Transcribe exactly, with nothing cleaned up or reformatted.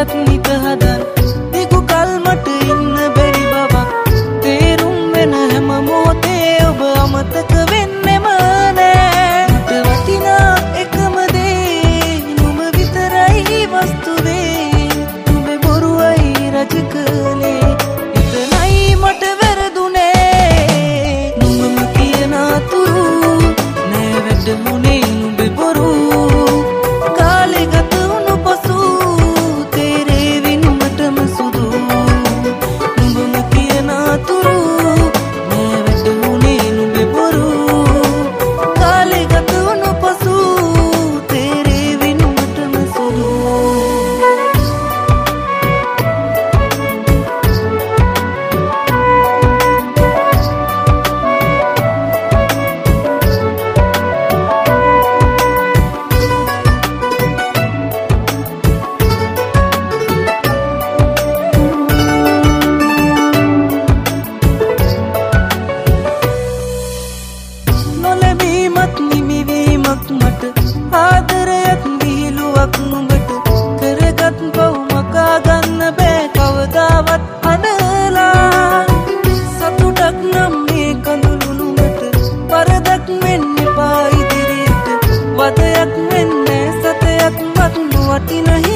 මටත් නිත හදන් දිගු කල් මට ඉන්න බැරි බවක් තේරුම් වෙන හැම මොහොතේ ඔබ අමතක වෙන්නෙම නෑ මට වටිනා එකම දේ නුඹ විතරයි වස්තුවේ නුඹේ බොරුවයි රජ කළේ එතනයි මට වැරදුනේ නුඹම කියන අතුරු නෑ වැටහුනේ නුඹේ බොරු කාලේ ගත වුණු පසු තේරෙවි නුඹටම සුදු නුඹම කියන අතුරු නෑ වැටහුනේ නුඹේ බොරු කාලේ ගත වුණු පසු තේරෙවි නුඹටම සුදු නොලැබීමත් නිමිවීමක් මට ආදරයක් විහිළුවක් නුඹට කරගත් පව් මකා ගන්න බෑ කවදාවත් අනලා සතුටක් නම් මේ කඳුළු නුඹට වරදක් වෙන්න එපා ඉදිරියට වදයක් වෙන්නේ සතයක් වත් නොවටින